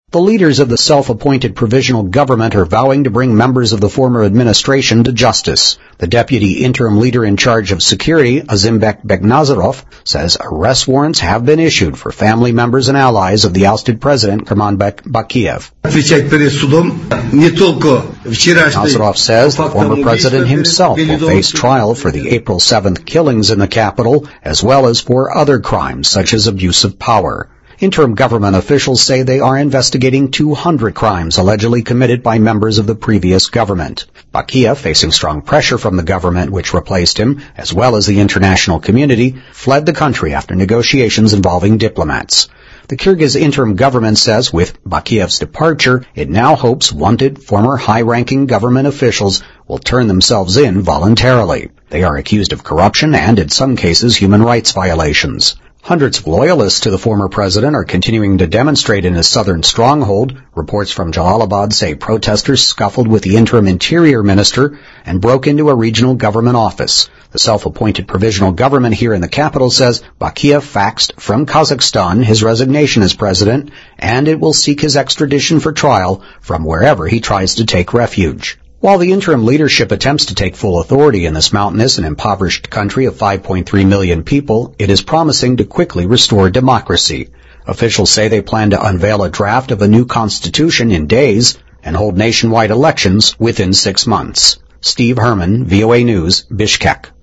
The leaders of the self-appointed provisional government are vowing to bring members of the former administration to justice. The deputy interim leader in charge of security, Azimbek Beknazarov, says arrest warrants have been issued for family members and allies of the ousted president, Kurmanbek Bakiev. Beknazarov says the former president himself will face trial for the April 7th killings in the capital, as well as for other crimes such as abuse of power. Interim government officials say they are investigating 200 crimes allegedly committed by members of the previous government. Bakiev, facing strong pressure from the government which replaced him, as well as the international community, fled the country after negotiations involving diplomats. The Kyrgyz interim government says with Bakiev's departure, it now hopes wanted former high-ranking government officials will turn themselves in voluntarily. They are accused of corruption and, in some cases, human rights violations. Hundreds of loyalists to the former president are continuing to demonstrate in his southern stronghold. Reports from Jalalabad say protesters scuffled with the interim interior minister and broke into a regional government office. The self-appointed provisional government here in the capital says Bakiev faxed from Kazakhstan his resignation as president, and it will seek his extradition for trial from wherever he tries to take refuge. While the interim leadership attempts to take full authority in this mountainous and impoverished country of 5.3 million people, it is promising to quickly restore democracy. Officials say they plan to unveil a draft of a new constitution in days and hold nationwide elections within 6 months. Steve Herman, VOA News, Bishkek.